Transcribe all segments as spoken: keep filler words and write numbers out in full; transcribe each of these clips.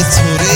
छोरे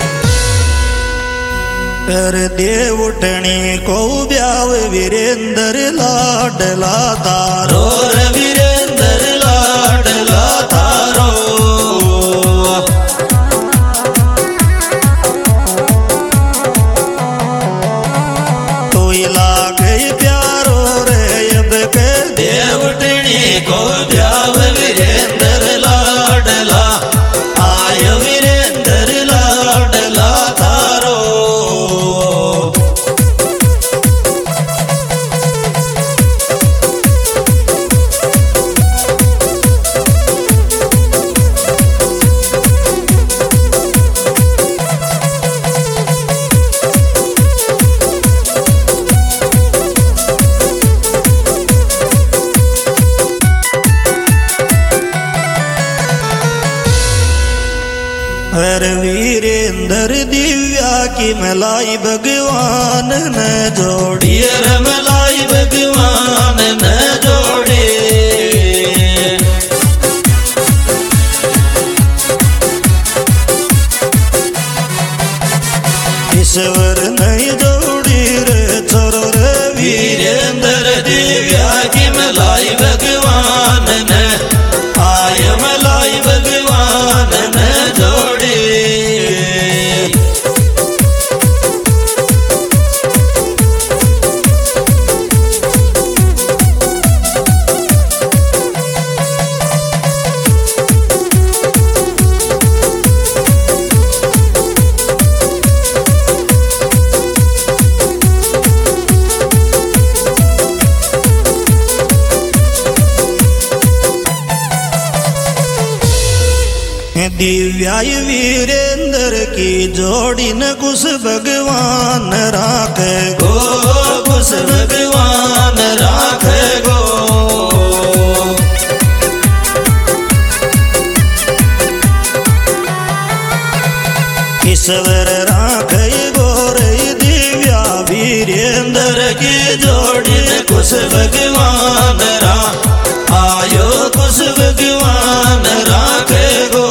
कर देवटणी को ब्याव वीरेंद्र लाडला तारो रे वीरेंद्र लाडला तारो तो लागे प्यारो रे अब के देवटणी को ब्याव वीरेंद्र लाडला आय वीरेंद्र लाडला तारो हर वीरेंद्र दिव्या की मलाई भगवान न जोड़ी रे मलाई भगवान न जोड़े ईश्वर नहीं जोड़ी रे छोरो रे वीरेंद्र दिव्या की मलाई भगवान न आय मलाई भगवान न जोड़े दिव्याय वीरेंद्र की जोड़ी न कुछ भगवान राखे गो कुछ भगवान राखे गो ईश्वर राखे गो रे दिव्या वीरेंद्र की जोड़ी न कुछ भगवान रा आयो कुछ भगवान राखे गो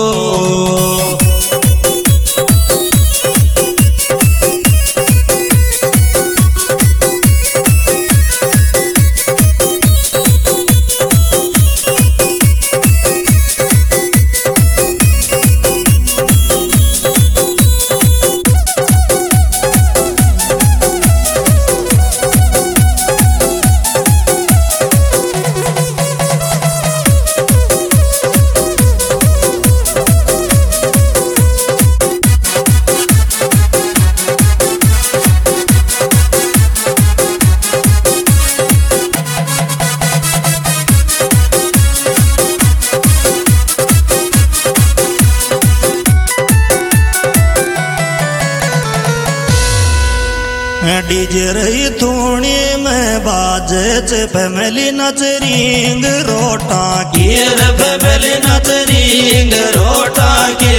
डीजे रही थोड़ी में बाजे चे फैमिली नचरिंग रोटा की रे फैमिली नचरिंग रोटा की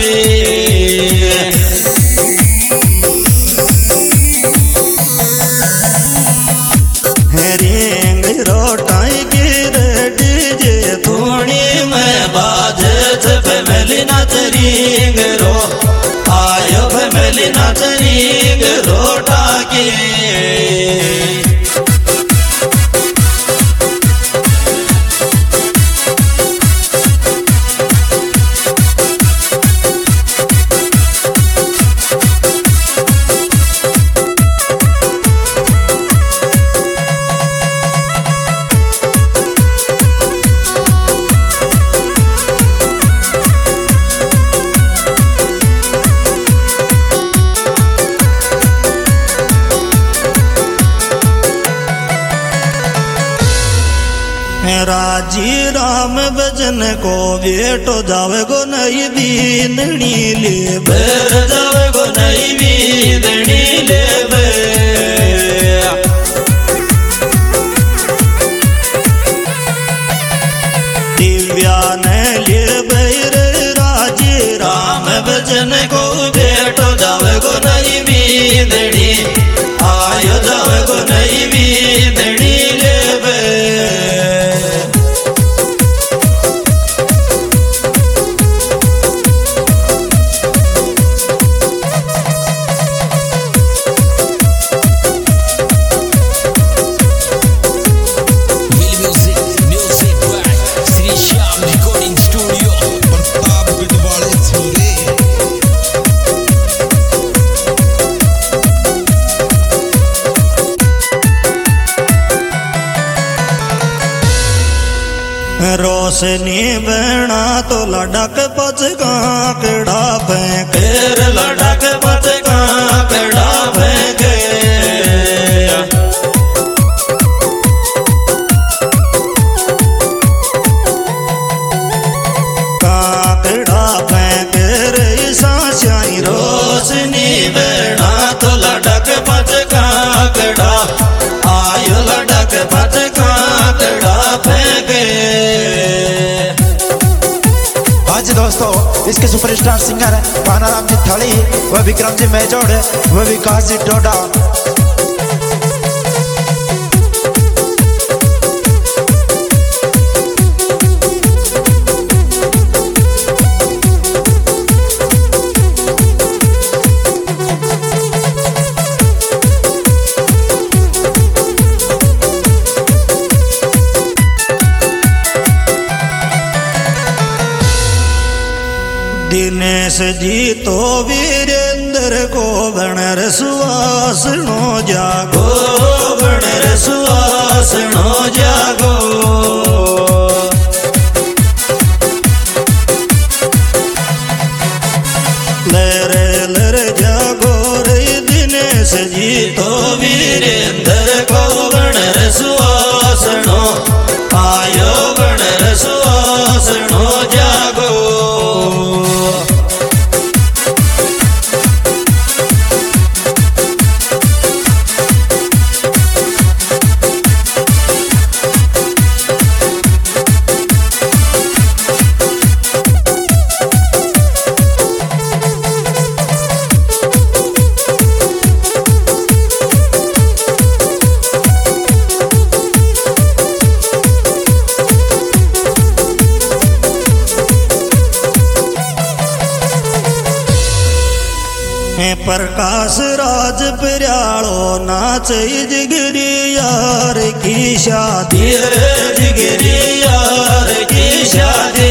रिंग रोटा की रे डीजे थोड़ी में बाजे चे फैमिली नचरिंग रो आयो फैमिली नचरिंग रोटा की राजी राम भजन को बेटो जावे गो नई बींदनी ले बेर जावे गो नई बींदनी ले बे दिव्या ने ले बैर राजी राम भजन को बेटो जावे गो नई बींदनी आयो जावे गो नई बींदनी ले बे रोशनी बना तो लडक पचका कड़ा फेंके लडक पचका कड़ा फेंके काकड़ा फेंके रे साशाई रोशनी बना तो लडक पचका कड़ा आयो लडक पचका कड़ा फेंके। आज दोस्तों इसके सुपरस्टार सिंगर है पानाराम जी थड़ी, वह विक्रम जी मेजोड़, वह विकास जी डोडा। दिनेश जी तो वीरेंद्र को बनर सुवासनो जागो बनर सुवासनो जागो। लरे लरे जागो रे दिनेश जी तो वीरेंद्र को बनर सुवासनो आयो बनर सुवासनो जागो। प्रकाश राज प्यालो नाच जिगरी यार की शादी जिगरी यार की शादी।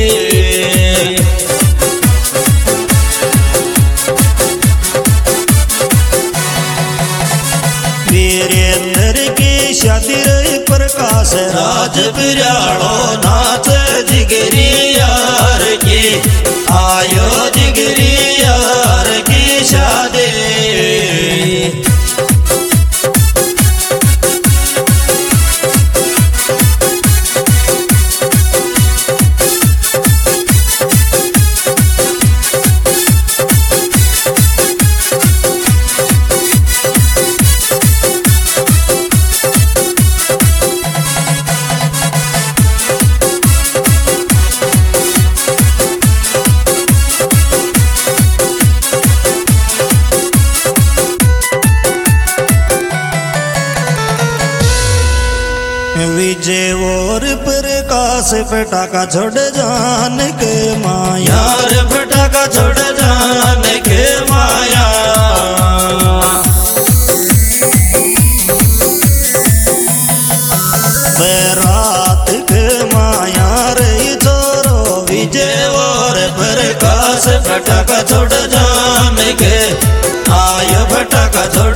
वीरेंद्र की शादी प्रकाश राज प्यालो नाच जिगरी यार की आयो जिगरी यार की शादी। विजय और प्रकाश पटाखा छोड़ जान के माया रे पटाखा छोड़ जान के माया। रात के माया रे छोरो विजय और प्रकाश पटाखा छोड़ जान के आयो पटाखा छोड़